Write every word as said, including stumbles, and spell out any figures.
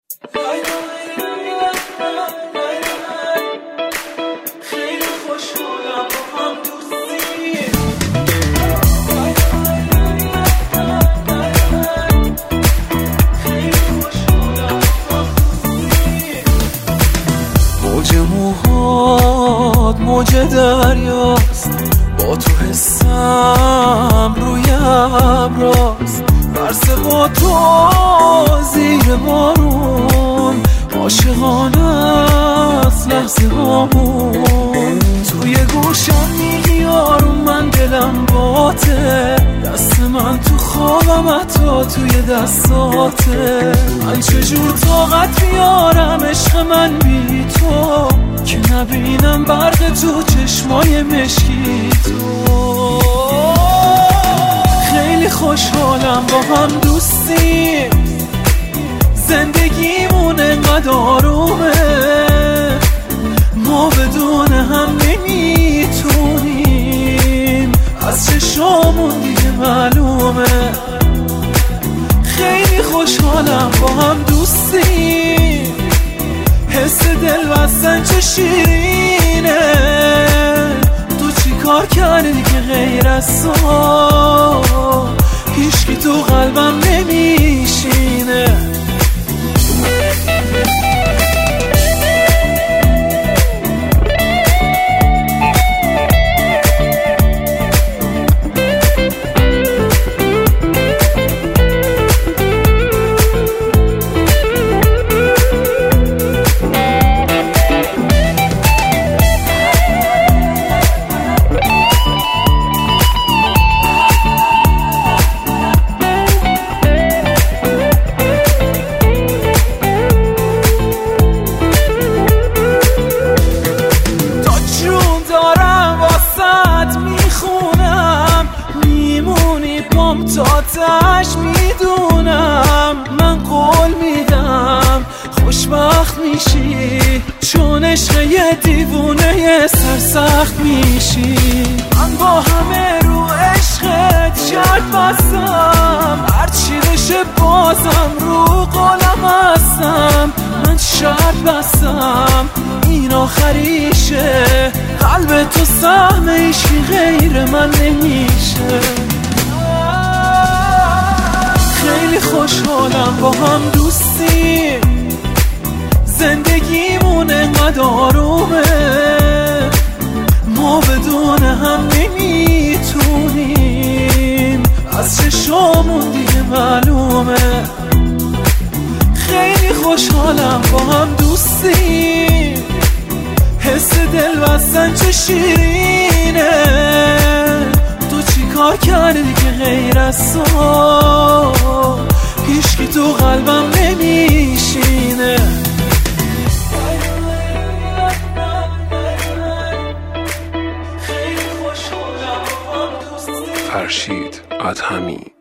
موج موهات موج دریاست، با تو حسم روی ابراست، برسه با تو زیر بارون، عاشقانه است لحظه هامون. توی گوشم میگی آروم، من دلم باته، دست من تو خوابم حتی توی دستاته. من چجور طاقت بیارم عشق من بی تو، که نبینم برق تو چشمای مشکی تو. خیلی خوشحالم با هم دوستیم، زندگیمون انقدر آرومه، ما بدون هم نمیتونیم، از چشامون دیگه معلومه. خیلی خوشحالم با هم دوستیم، حس دل بستن چه شیرینه. تو چی کار کردی که غیر از تو هیچکی تو قلبم نمیشینه؟ تاتش میدونم، من قول میدم خوشبخت میشی، چون عشق یه دیوونه یه سرسخت میشی. من با همه رو عشقت شرط بستم، هرچی بشه بازم رو قولم هستم. من شرط بستم این آخریشه، قلب تو سهم عشقی غیر من نمیشه. خیلی خوشحالم با هم دوستیم، زندگیمون انقدر آرومه، ما بدون هم نمیتونیم، از چشامون دیگه معلومه. خیلی خوشحالم با هم دوستیم، حس دل بستن چه شیرینه. تو چی کار کردی که غیر از تو هیچکی تو قلبم نمیشینه؟ فرشید ادهمی.